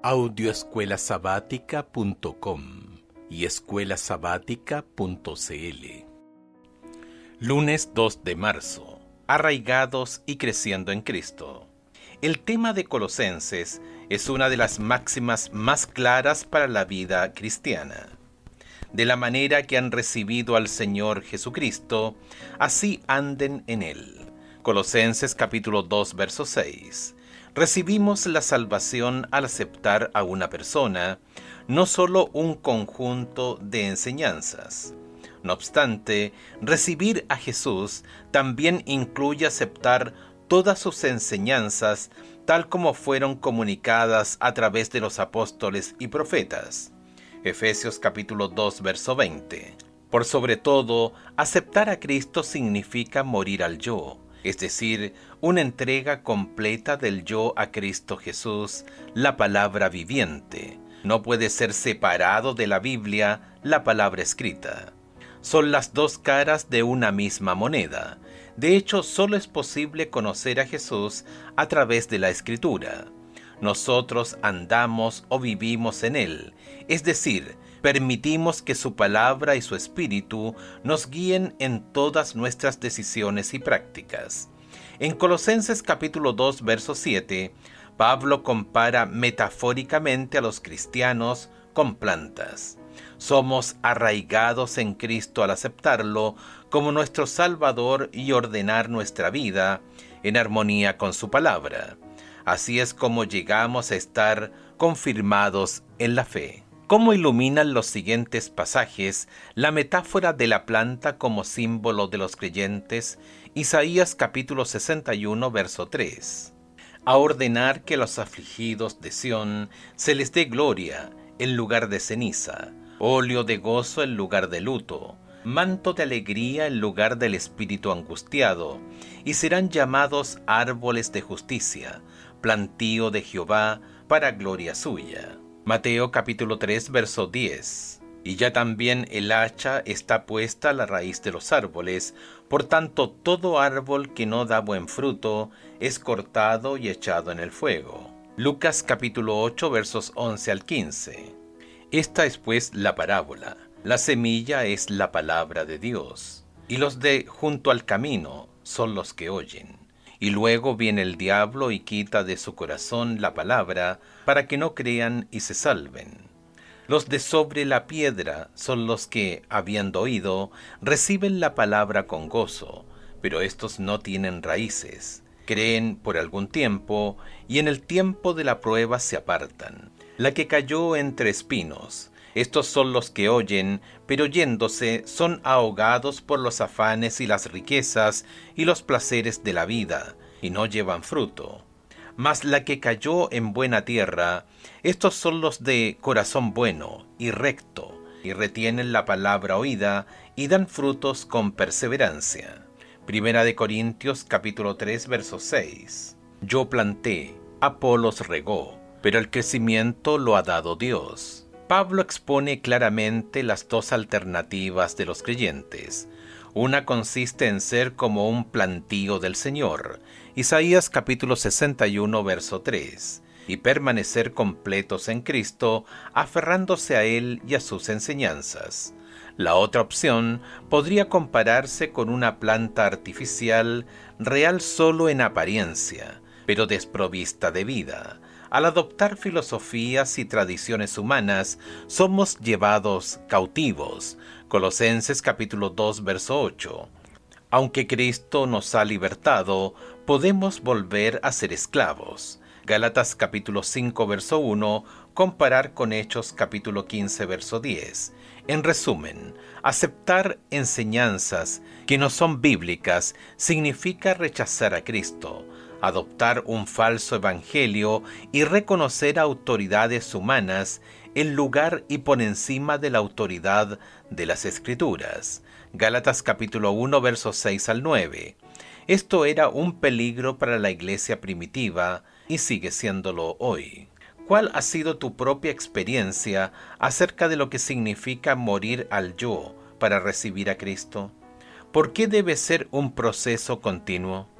audioescuelasabática.com y escuelasabática.cl. Lunes 2 de marzo. Arraigados y creciendo en Cristo. El tema de Colosenses es una de las máximas más claras para la vida cristiana. De la manera que han recibido al Señor Jesucristo, así anden en Él. Colosenses capítulo 2, verso 6. Recibimos la salvación al aceptar a una persona, no solo un conjunto de enseñanzas. No obstante, recibir a Jesús también incluye aceptar todas sus enseñanzas tal como fueron comunicadas a través de los apóstoles y profetas. Efesios capítulo 2, verso 20. Por sobre todo, aceptar a Cristo significa morir al yo, es decir, una entrega completa del yo a Cristo Jesús, la palabra viviente. No puede ser separado de la Biblia, la palabra escrita. Son las dos caras de una misma moneda. De hecho, solo es posible conocer a Jesús a través de la Escritura. Nosotros andamos o vivimos en Él, es decir, permitimos que su palabra y su espíritu nos guíen en todas nuestras decisiones y prácticas. En Colosenses capítulo 2, verso 7, Pablo compara metafóricamente a los cristianos con plantas. Somos arraigados en Cristo al aceptarlo como nuestro Salvador y ordenar nuestra vida en armonía con su palabra. Así es como llegamos a estar confirmados en la fe. ¿Cómo iluminan los siguientes pasajes la metáfora de la planta como símbolo de los creyentes? Isaías capítulo 61, verso 3. A ordenar que a los afligidos de Sión se les dé gloria en lugar de ceniza, óleo de gozo en lugar de luto, manto de alegría en lugar del espíritu angustiado, y serán llamados árboles de justicia, plantío de Jehová para gloria suya. Mateo capítulo 3, verso 10. Y ya también el hacha está puesta a la raíz de los árboles, por tanto todo árbol que no da buen fruto es cortado y echado en el fuego. Lucas capítulo 8, versos 11 al 15. Esta es pues la parábola. La semilla es la palabra de Dios, y los de junto al camino son los que oyen. Y luego viene el diablo y quita de su corazón la palabra, para que no crean y se salven. Los de sobre la piedra son los que, habiendo oído, reciben la palabra con gozo, pero estos no tienen raíces. Creen por algún tiempo, y en el tiempo de la prueba se apartan. La que cayó entre espinos, estos son los que oyen, pero yéndose son ahogados por los afanes y las riquezas y los placeres de la vida, y no llevan fruto. Mas la que cayó en buena tierra, estos son los de corazón bueno y recto, y retienen la palabra oída, y dan frutos con perseverancia. Primera de Corintios capítulo 3, verso 6. Yo planté, Apolos regó, pero el crecimiento lo ha dado Dios. Pablo expone claramente las dos alternativas de los creyentes. Una consiste en ser como un plantío del Señor, Isaías capítulo 61, verso 3, y permanecer completos en Cristo, aferrándose a Él y a sus enseñanzas. La otra opción podría compararse con una planta artificial, real solo en apariencia, pero desprovista de vida. Al adoptar filosofías y tradiciones humanas, somos llevados cautivos. Colosenses capítulo 2, verso 8. Aunque Cristo nos ha libertado, podemos volver a ser esclavos. Gálatas capítulo 5, verso 1, comparar con Hechos capítulo 15, verso 10. En resumen, aceptar enseñanzas que no son bíblicas significa rechazar a Cristo, adoptar un falso evangelio y reconocer autoridades humanas en lugar y por encima de la autoridad de las Escrituras. Gálatas capítulo 1, versos 6 al 9. Esto era un peligro para la iglesia primitiva y sigue siéndolo hoy. ¿Cuál ha sido tu propia experiencia acerca de lo que significa morir al yo para recibir a Cristo? ¿Por qué debe ser un proceso continuo?